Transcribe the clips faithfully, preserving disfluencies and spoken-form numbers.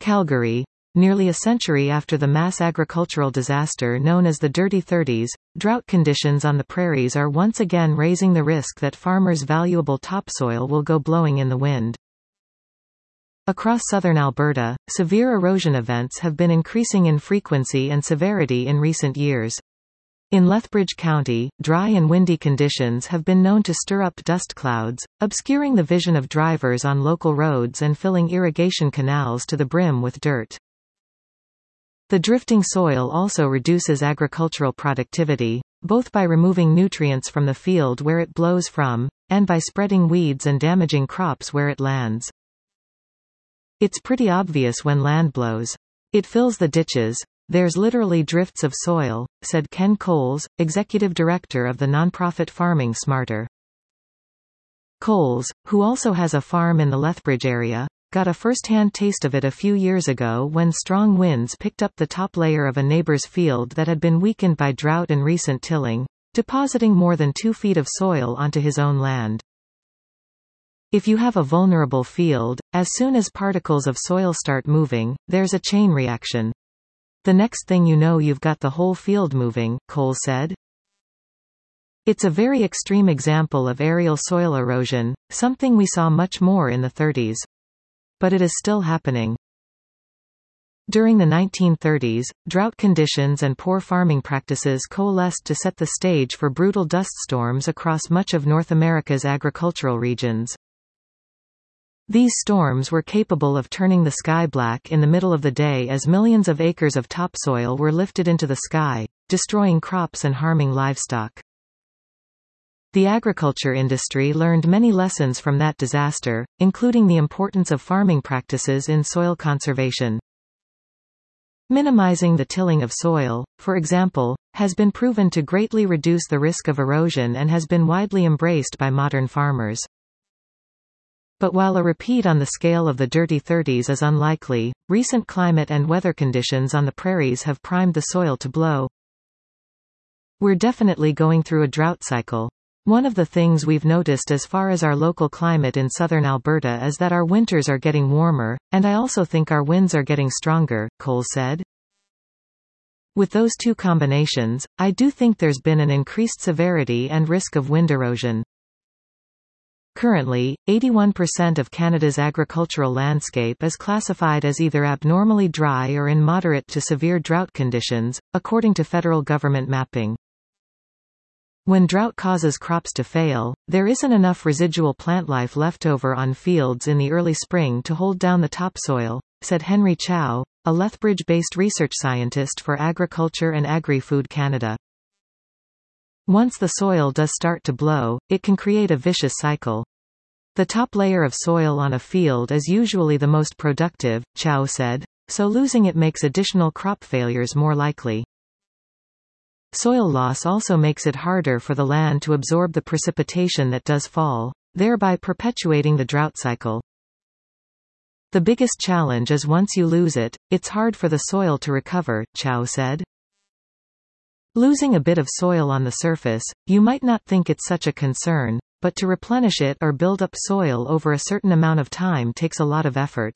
Calgary. Nearly a century after the mass agricultural disaster known as the Dirty Thirties, drought conditions on the prairies are once again raising the risk that farmers' valuable topsoil will go blowing in the wind. Across southern Alberta, severe erosion events have been increasing in frequency and severity in recent years. In Lethbridge County, dry and windy conditions have been known to stir up dust clouds, obscuring the vision of drivers on local roads and filling irrigation canals to the brim with dirt. The drifting soil also reduces agricultural productivity, both by removing nutrients from the field where it blows from, and by spreading weeds and damaging crops where it lands. It's pretty obvious when land blows. It fills the ditches. There's literally drifts of soil, said Ken Coles, executive director of the nonprofit Farming Smarter. Coles, who also has a farm in the Lethbridge area, got a first-hand taste of it a few years ago when strong winds picked up the top layer of a neighbor's field that had been weakened by drought and recent tilling, depositing more than two feet of soil onto his own land. If you have a vulnerable field, as soon as particles of soil start moving, there's a chain reaction. The next thing you know you've got the whole field moving, Cole said. It's a very extreme example of aerial soil erosion, something we saw much more in the thirties. But it is still happening. During the nineteen thirties, drought conditions and poor farming practices coalesced to set the stage for brutal dust storms across much of North America's agricultural regions. These storms were capable of turning the sky black in the middle of the day as millions of acres of topsoil were lifted into the sky, destroying crops and harming livestock. The agriculture industry learned many lessons from that disaster, including the importance of farming practices in soil conservation. Minimizing the tilling of soil, for example, has been proven to greatly reduce the risk of erosion and has been widely embraced by modern farmers. But while a repeat on the scale of the Dirty Thirties is unlikely, recent climate and weather conditions on the prairies have primed the soil to blow. We're definitely going through a drought cycle. One of the things we've noticed as far as our local climate in southern Alberta is that our winters are getting warmer, and I also think our winds are getting stronger, Cole said. With those two combinations, I do think there's been an increased severity and risk of wind erosion. Currently, eighty-one percent of Canada's agricultural landscape is classified as either abnormally dry or in moderate to severe drought conditions, according to federal government mapping. When drought causes crops to fail, there isn't enough residual plant life left over on fields in the early spring to hold down the topsoil, said Henry Chow, a Lethbridge-based research scientist for Agriculture and Agri-Food Canada. Once the soil does start to blow, it can create a vicious cycle. The top layer of soil on a field is usually the most productive, Chow said, so losing it makes additional crop failures more likely. Soil loss also makes it harder for the land to absorb the precipitation that does fall, thereby perpetuating the drought cycle. The biggest challenge is once you lose it, it's hard for the soil to recover, Chow said. Losing a bit of soil on the surface, you might not think it's such a concern, but to replenish it or build up soil over a certain amount of time takes a lot of effort.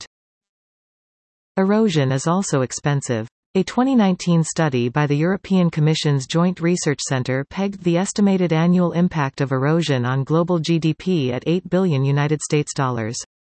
Erosion is also expensive. A twenty nineteen study by the European Commission's Joint Research Centre pegged the estimated annual impact of erosion on global G D P at eight billion United States dollars.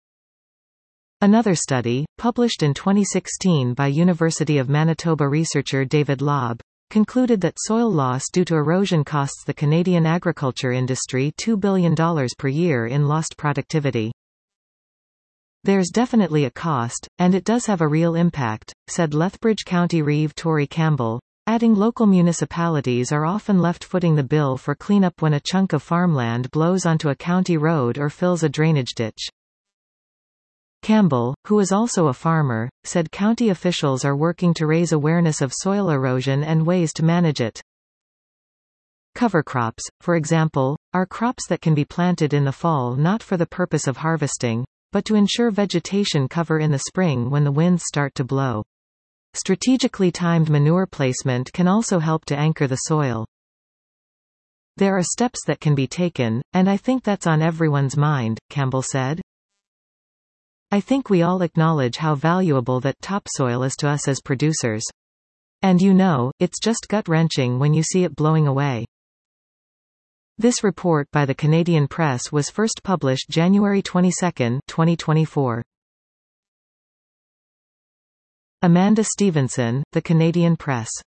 Another study, published in twenty sixteen by University of Manitoba researcher David Lobb, concluded that soil loss due to erosion costs the Canadian agriculture industry two billion dollars per year in lost productivity. There's definitely a cost, and it does have a real impact, said Lethbridge County Reeve Tory Campbell, adding local municipalities are often left footing the bill for cleanup when a chunk of farmland blows onto a county road or fills a drainage ditch. Campbell, who is also a farmer, said county officials are working to raise awareness of soil erosion and ways to manage it. Cover crops, for example, are crops that can be planted in the fall not for the purpose of harvesting, but to ensure vegetation cover in the spring when the winds start to blow. Strategically timed manure placement can also help to anchor the soil. There are steps that can be taken, and I think that's on everyone's mind, Campbell said. I think we all acknowledge how valuable that topsoil is to us as producers. And you know, it's just gut-wrenching when you see it blowing away. This report by the Canadian Press was first published January twenty-second, twenty twenty-four. Amanda Stevenson, The Canadian Press.